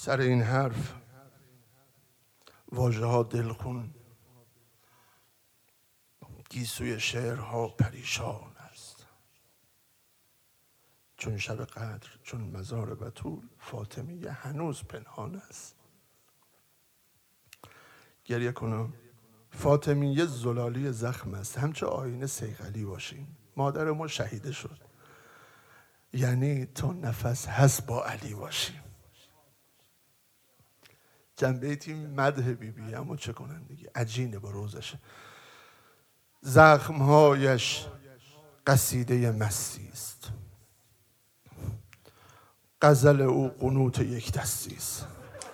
سر این حرف واژه ها دلخون، گیسوی شعرها پریشان است. چون شب قدر، چون مزار بتول، فاطمیه هنوز پنهان است. گریه کنم. فاطمیه زلالی زخم است، همچه آینه صیقلی باشیم. مادر ما شهیده شد، یعنی تا نفس هست با علی باشیم. جنبه تیم مدح بیبی، اما چه کنن دیگه، عجینه با روزشه. زخمهایش قصیده مستی است، غزل او قنوت یک دستی است.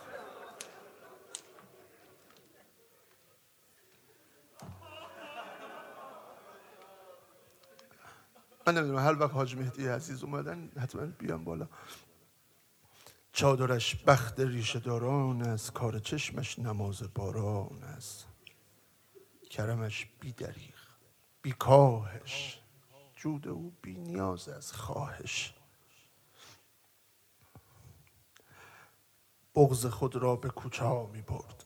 من نمیدونم، هر وقت حاج مهدی عزیز اومدن حتما بیام بالا. چادرش بخت ریشه داران است، کار چشمش نماز باران است. کرمش بی دریغ بی کاهش، جود او بی نیاز از خواهش. بغض خود را به کوچه می برد،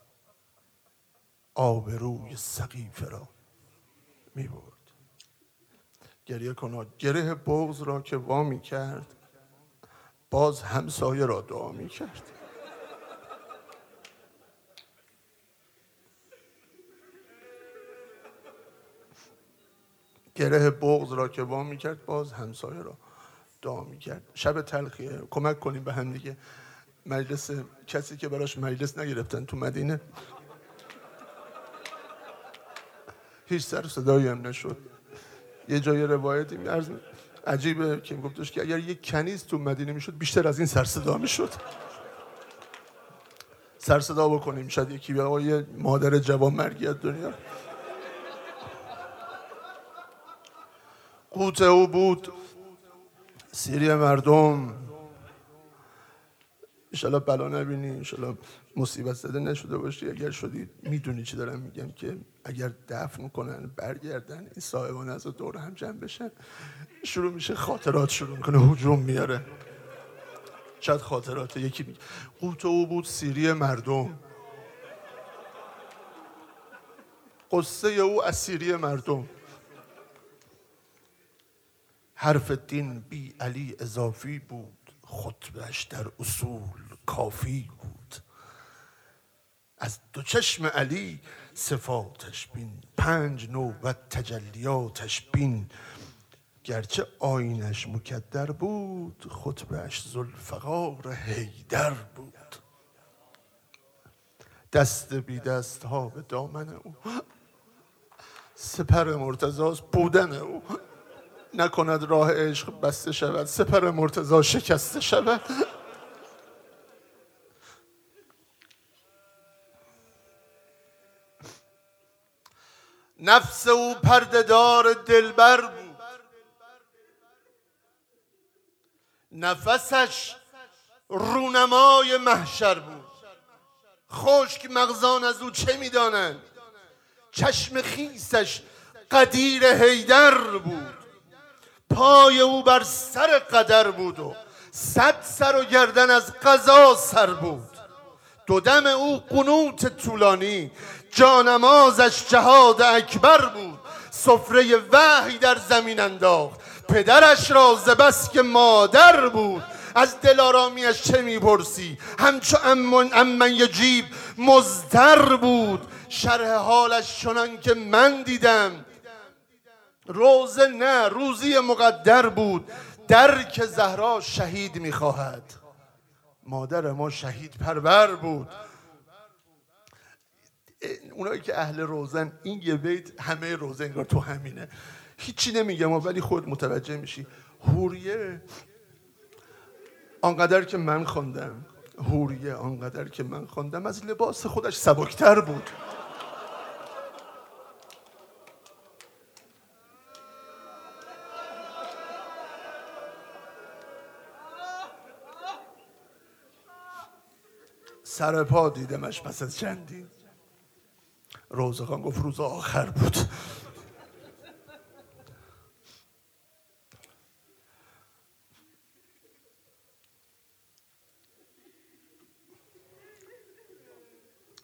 آبروی سقیفه را می برد. گریه کن. گره بغض را که وا می کرد، باز همسایه را دعا می کرد. گره بغض را که وا می کرد، باز همسایه را دعا می کرد. شب تلخیه، کمک کنیم به هم دیگه. مجلس کسی که براش مجلس نگرفتن تو مدینه، هیچ سر صدایی هم نشد. یه جای روایتی عجیبه که گفتش که اگر یک کنیز تو مدینه میشد، بیشتر از این سر صدا میشد. سر صدا بکنیم، شاید یکی به آقای مادر جوان مرگیت دنیا. قوت او بود سیری مردم. انشالله بلا نبینی، انشالله مصیبت زده نشده باشی. اگر شدی میدونی چی دارم میگم، که اگر دفن کنن برگردن، این صاحبان از دور هم جمع بشن، شروع میشه خاطرات شروع میکنه هجوم میاره. شاید خاطرات یکی میگه قوت او بود سیری مردم، قصه او اسیری مردم. حرف دین بی علی اضافی بود، خطبهش در اصول کافی بود. از دو چشم علی صفاتش بین، 5 نوبت تجلیاتش بین. گرچه آیینش مکدر بود، خطبهش ذوالفقار حیدر بود. دست بی دست ها به دامن او، سپر مرتضاست بودن او. نکند راه عشق بسته شود، سپر مرتضی شکسته شود. نفس او پرده‌دار دلبر بود، نفسش رونمای محشر بود. خشک مغزان از او چه میدانند، چشم خیسش قدیر حیدر بود. پای او بر سر قدر بود و 100 سر و گردن از قضا سر بود. دو دم او قنوت طولانی، جانمازش جهاد اکبر بود. سفره وحی در زمین انداخت، پدرش را ز بس که مادر بود. از دلارامیش چه میپرسی، همچو امن یجیب مضطر بود. شرح حالش چنان که من دیدم، روزه نه روزی مقدر بود. درک زهرا شهید میخواهد، مادر ما شهید پرور بود. اونایی که اهل روزن، این یه بیت همه روزه انگار تو همینه. هیچی نمیگم ولی خود متوجه میشی. حوریه آنقدر که من خوندم، حوریه آنقدر که من خوندم، از لباس خودش سبکتر بود. سر پا دیدمش پس از چندین. روزخان گفت روز آخر بود.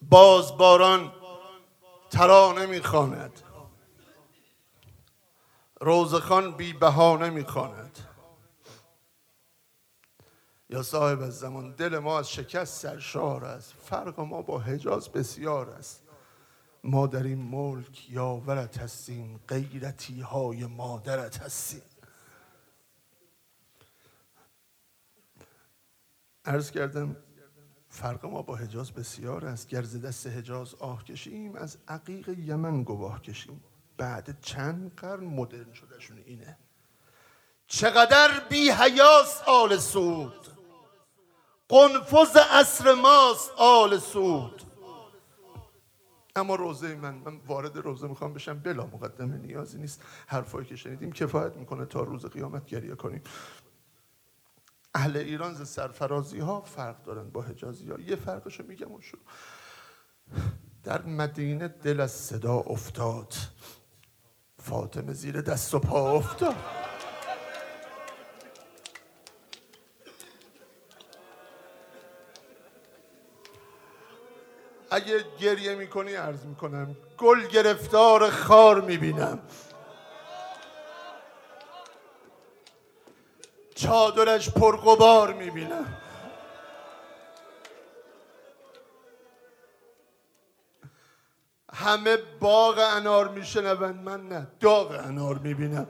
باز باران ترانه میخواند، روزخوان بی بهانه میخواند. یا صاحب الزمان دل ما از شکست سرشار است، فرق ما با حجاز بسیار است. ما در این ملک یاورت هستیم، غیرتی های مادرت هستیم. عرض کردم فرق ما با حجاز بسیار است، گر ز دست حجاز آه کشیم، از عقیق یمن گواه کشیم. بعد چند قرن مدرن شدهشون اینه. چقدر بی حیاست آل سعود، قنفذ عصر ماست آل سعود. اما روزه من وارد روزه میخوام بشم، بلا مقدمه، نیازی نیست حرفایی که شنیدیم کفایت میکنه تا روز قیامت گریه کنیم. اهل ایران ز سرفرازی ها فرق دارن با حجازی ها. یه فرقشو میگم اون شروع. در مدینه دل از صدا افتاد، فاطمه زیر دست و پا افتاد. اگه گریه میکنی عرض میکنم گل گرفتار خار میبینم، چادرش پرغبار میبینم. همه باغ انار میشنون، من نه، داغ انار میبینم.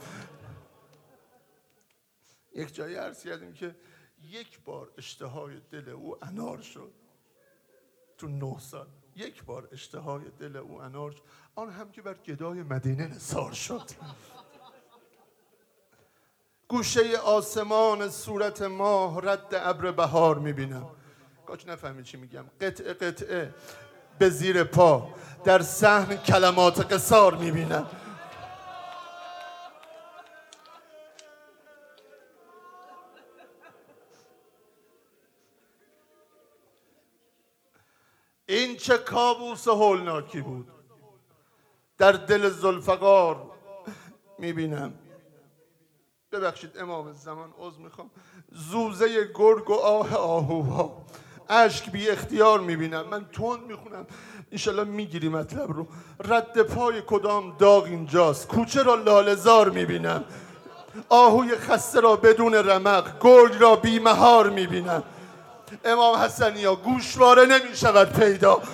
یک جایی عرض کردیم که یک بار اشتهای دل او انار شد تو 9 سال. یک بار اشتهای دل او انار شد، آن هم که بر گدای مدینه نثار شد. گوشه آسمان صورت ماه رد ابر بهار میبینم. کاش نفهمی چی میگم. قطعه قطعه به زیر پا در صحن کلمات قصار میبینم. این چه کابوس هولناکی بود. در دل ذوالفقار میبینم. ببخشید امام زمان، عذر میخوام، زوزه گرگ و آه آهوها، اشک بی اختیار میبینم. من تند میخونم انشالله میگیری مطلب رو. رد پای کدام داغ اینجاست، کوچه را لاله‌زار میبینم. آهوی خسته را بدون رمق، گرگ را بی مهار میبینم. امام حسنیا گوشواره نمیشود پیدا.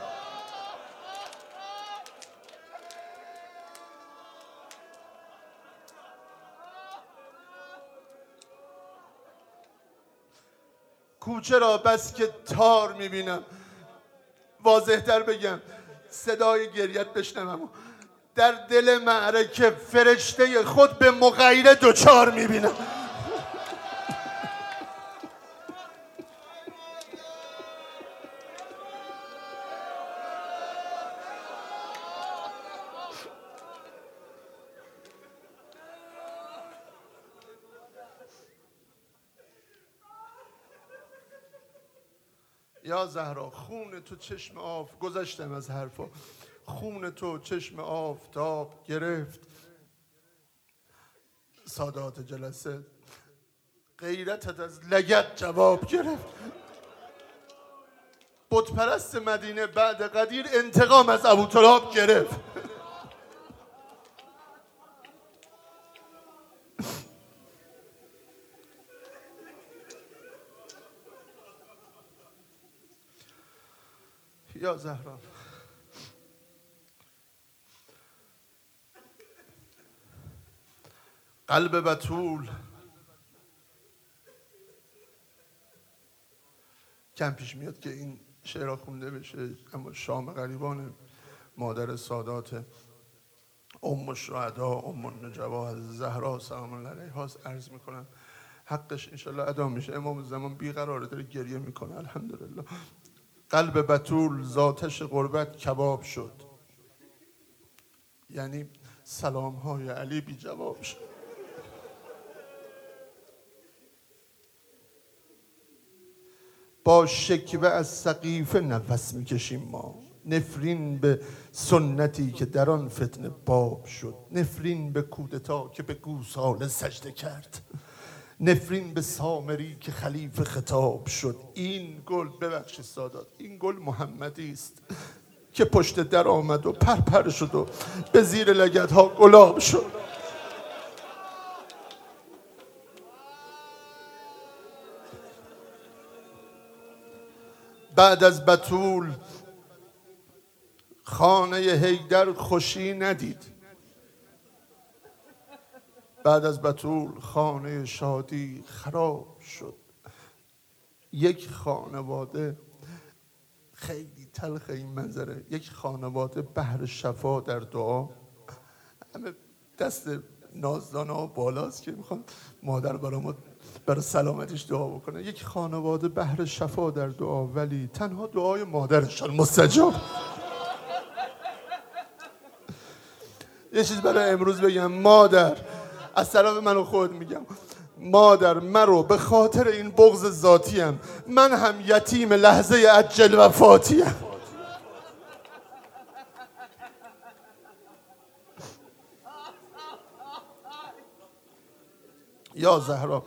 کوچه را بس که تار میبینم. واضح تر بگم صدای گریت بشنوم. در دل معرکه فرشته خود به مغیره دوچار میبینم. یا زهرا خون تو چشم گذشتم از حرفا. خون تو چشم آفتاب گرفت. سادات جلسه غیرتت از لگد جواب گرفت. بت پرست مدینه بعد قدیر انتقام از ابوتراب گرفت. یا زهرا قلب بتول کم پیش میاد که این شعرها خونده بشه، اما شام غریبان مادر سادات ام الشهدا ام النجبا زهرا سلام الله علیها عرض میکنم حقش انشالله ادا میشه. امام زمان بیقراره داره گریه میکنه. الحمدلله. قلب بتول ذاتش غربت کباب شد. یعنی سلام های علی بی جواب شد. با شکوه از سقیفه نفس میکشیم ما. نفرین به سنتی که در آن فتنه باب شد. نفرین به کودتا که به گوساله سجده کرد. نفرین به سامری که خلیفه خطاب شد. این گل، ببخشید سادات، این گل محمدی است که پشت در آمد و پرپر شد و به زیر لگدها گلاب شد. بعد از بتول خانه حیدر خوشی ندید. بعد از بتول خانه شادی خراب شد. یک خانواده، خیلی تلخ این منظره، یک خانواده بحر شفا در دعا، همه دست نازدانا بالاست که میخوان مادر برای سلامتش دعا بکنه. یک خانواده بحر شفا در دعا، ولی تنها دعای مادرشان مستجاب. یه چیز برای امروز بگم، مادر، از طرف من و خود میگم، مادر مرو به خاطر این بغض ذاتیم، من هم یتیم لحظه عجل وفاتیم. یا زهرا،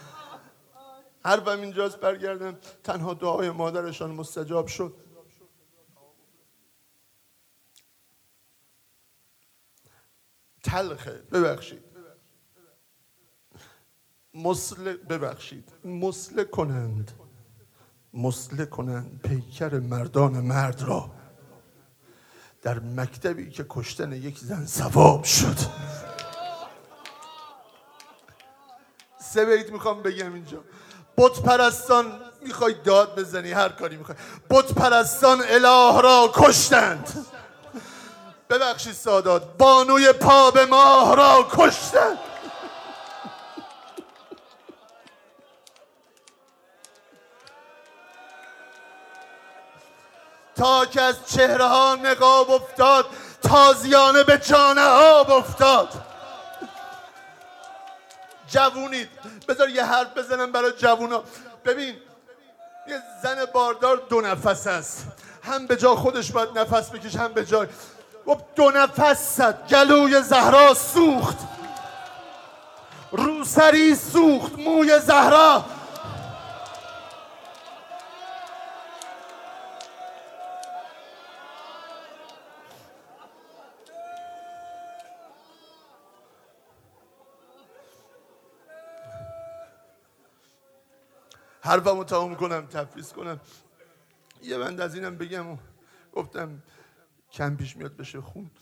حرفم اینجاست، برگردم. تنها دعای مادرشان مستجاب شد. تلخه، ببخشید، مسله کنند پیکر مردان مرد را، در مکتبی که کشتن یک زن ثواب شد. 3 بیت میخوام بگم اینجا. بت پرستان، میخوای داد بزنی هر کاری میخوای، بت پرستان اله را کشتند. ببخشید سادات، بانوی پا به ماه را کشتند. تا که از چهره ها نقاب افتاد، تازیانه به جان آب افتاد. جوونید، بذار یه حرف بزنم برای جوونا. ببین، یه زن باردار 2 نفس است، هم به جا خودش باید نفس بکش، هم به جای 2 نفس زد. گلوی زهرا سوخت، روسری سوخت، موی زهرا. حرفمو تمام کنم، تفویض کنم. یه بند از اینم بگم و گفتم کم پیش میاد بشه خوند.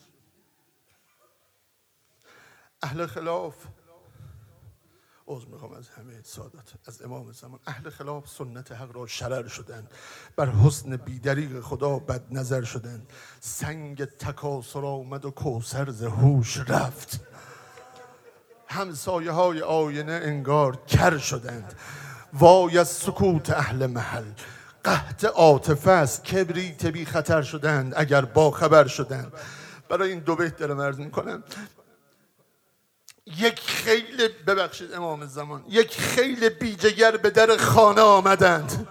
اهل خلاف، عذر میخوام از همه سادات، از امام زمان، اهل خلاف سنت حق را شرر شدند، بر حسن بیدریق خدا بد نظر شدند. سنگ تکاسر آمد و کوثر ز هوش رفت، همسایه های آینه انگار کر شدند. وای از سکوت اهل محل، قحط عاطفه است، کبریت بی خطر شدند اگر با خبر شدند. برای این 2 بیت دارم عرض میکنم. یک خیل، ببخشید امام زمان، یک خیل بیجگر به در خانه آمدند.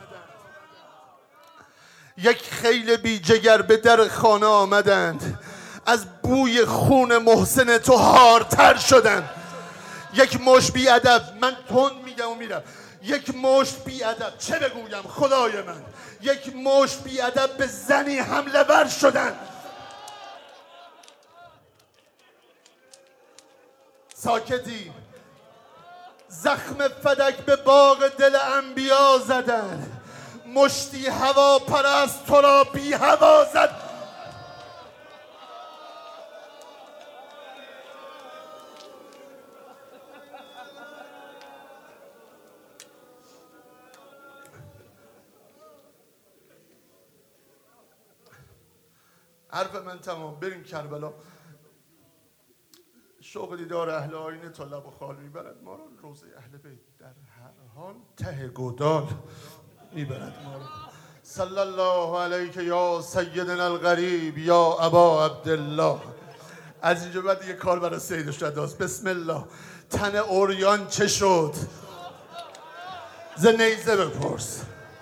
یک خیل بیجگر به در خانه آمدند، از بوی خون محسن تو هارتر شدند. یک مشت بی ادب، من تند میگم و میرم، یک مشت بی ادب، چه بگویم خدای من، یک مشت بی ادب به زنی حمله ور شدن. ساکتی، زخم فدک به باغ دل انبیا زدن، مشتی هوا پرست تو را بی هوا زد. حرف من تمام، بریم کربلا. شوق دیدار اهل آینه تا لب و خال میبرد ما را، روضه اهل بیت در هر حال ته گودال میبرد ما را. صلی الله علیک یا سیدنا الغریب یا ابا عبدالله. از اینجا بعد دیگه کار برای سید الشهداست. بسم الله. تن اوریان چه شد؟ ز نیزه بپرس.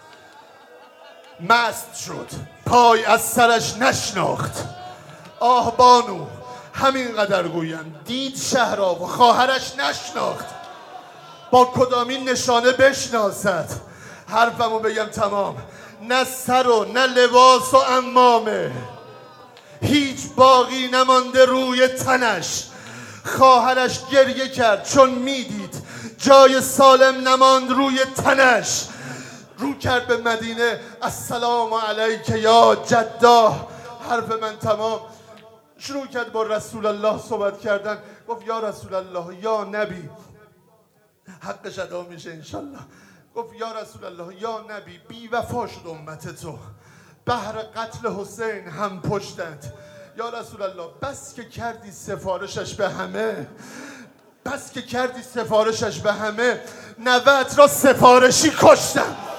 مست شد، پای از سرش نشناخت. آه بانو، همین قدر گویم، دید شهر را و خواهرش نشناخت. با کدامین نشانه بشناسد؟ حرفمو بگم تمام. نه سر و نه لباس و عمامه، هیچ باقی نمانده روی تنش. خواهرش گریه کرد چون میدید جای سالم نماند روی تنش. رو کرد به مدینه، السلام علیک یا جدا. حرف من تمام. شروع کرد با رسول الله صحبت کردن. گفت یا رسول الله، یا نبی، حقش ادا میشه انشالله. گفت یا رسول الله، یا نبی، بی وفا شد امت تو، بهر قتل حسین هم پشتند. یا رسول الله، بس که کردی سفارشش به همه، بس که کردی سفارشش به همه، نوت را سفارشی کشتم.